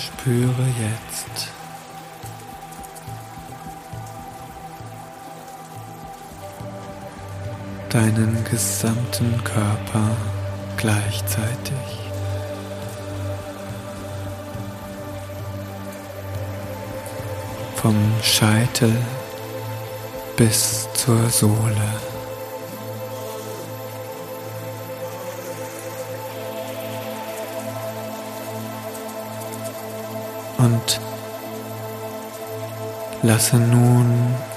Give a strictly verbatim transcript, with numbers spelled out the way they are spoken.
Spüre jetzt deinen gesamten Körper gleichzeitig. Vom Scheitel bis zur Sohle. Und lasse nun